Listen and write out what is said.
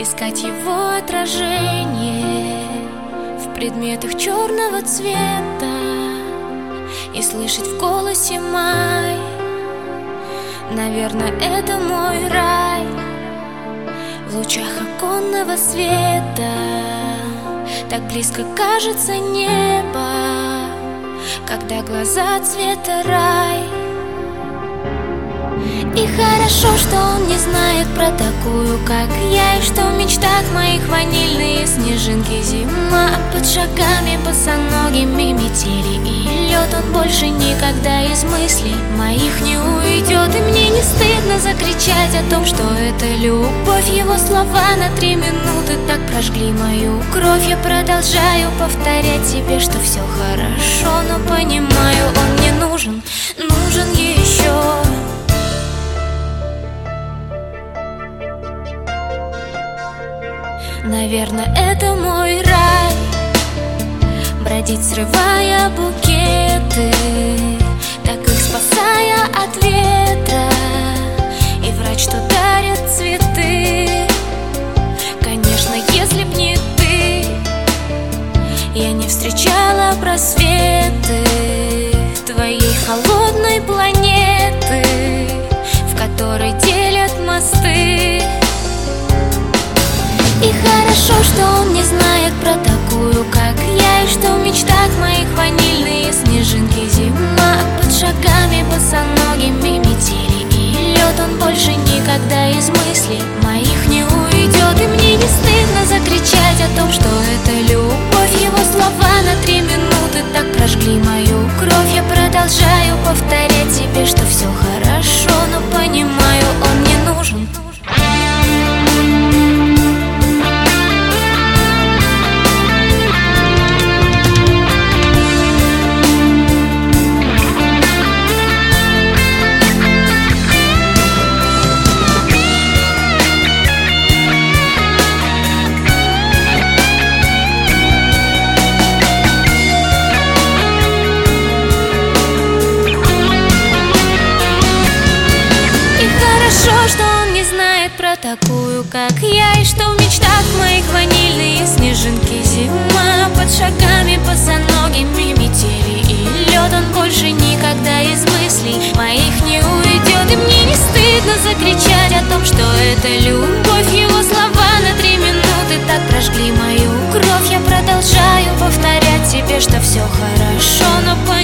искать его отражение в предметах черного цвета и слышать в голосе май. Наверное, это мой рай в лучах оконного света. Так близко кажется небо, когда глаза цвета рай. И хорошо, что он не знает про такую, как я, и что в мечтах моих ванильные снежинки зима. Под шагами босоногими метели и лед. Он больше никогда из мыслей моих не уйдет. И мне не стыдно закричать о том, что это любовь. Его слова на 3 минуты так прожгли мою кровь. Я продолжаю повторять себе, что все хорошо, но понимаю, он мне нужен, нужен еще. Наверное, это мой рай — бродить, срывая букеты, так их спасая от ветра. И врать, что дарят цветы. Конечно, если б не ты, я не встречала просветы твоей холодной планеты, в которой делят мосты. И хорошо, что он не знает про такую, как я, и что в мечтах моих ванильные снежинки зима. Под шагами босоногими метели и лед. Он больше никогда из мыслей моих не уйдет. И мне не стыдно закричать о том, что это любовь. Его слова на 3 минуты так прожгли мою кровь. Я продолжаю повторять себе, что все хорошо, но понимаю, он мне нужен. Хорошо, что он не знает про такую, как я, и что в мечтах моих ванильные снежинки зима. Под шагами босоногими метели и лед. Он больше никогда из мыслей моих не уйдет. И мне не стыдно закричать о том, что это любовь. Его слова на 3 минуты так прожгли мою кровь. Я продолжаю повторять себе, что все хорошо, но